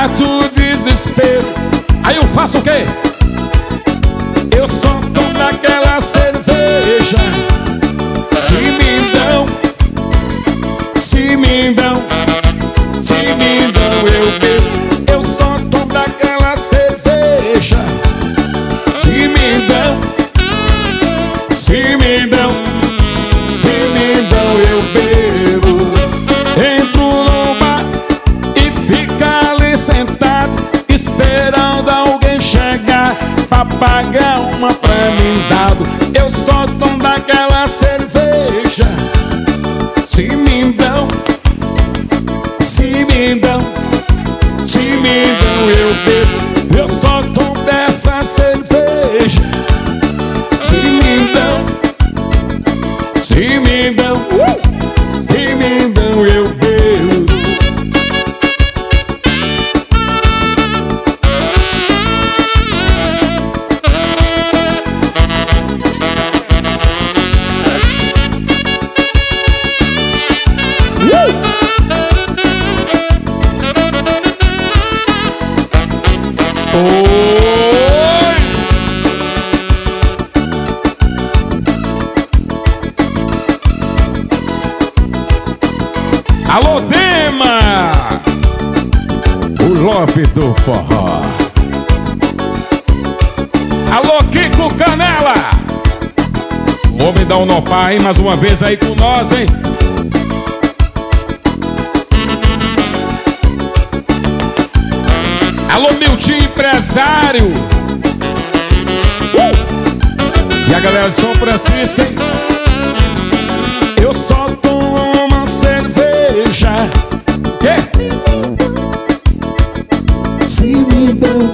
certo desespero. Aí eu faço o quê? Eu só tomo daquela cerveja. Se me dão, se me dão, se me dão, eu bebo. Eu só tomo daquela cerveja. Se me dão, se me dão, se me dão, eu bebo. Entro no bar e fica ali sentado, esperando alguém chegar pra pagar uma pra mim dado. Eu só tomo daquela cerveja. Se me dão, se me dão, se me dão, eu bebo. Eu só tomo dessa cerveja. Se me dão, se me dão, se me dão, eu bebo. Alô, Dema, o love do forró. Alô, Kiko Canela, o homem da Unopar, hein? Mais uma vez aí com nós, hein? Alô, Miltinho empresário. E a galera de São Francisco, hein? Eu só tomo uma cerveja. Quê? Se me dão,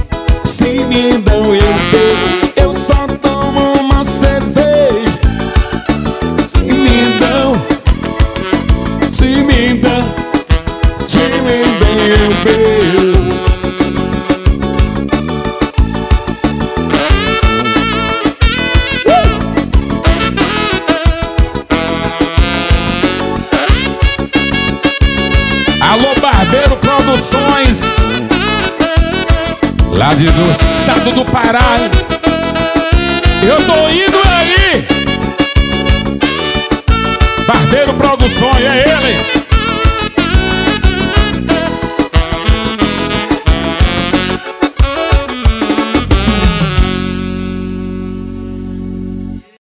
eu bebo. Eu só tomo uma cerveja. Se me dão, se me dão, se me dão, eu bebo. Alô, Barbeiro Produções, lá do estado do Pará. Eu tô indo aí. Barbeiro Produções, é ele.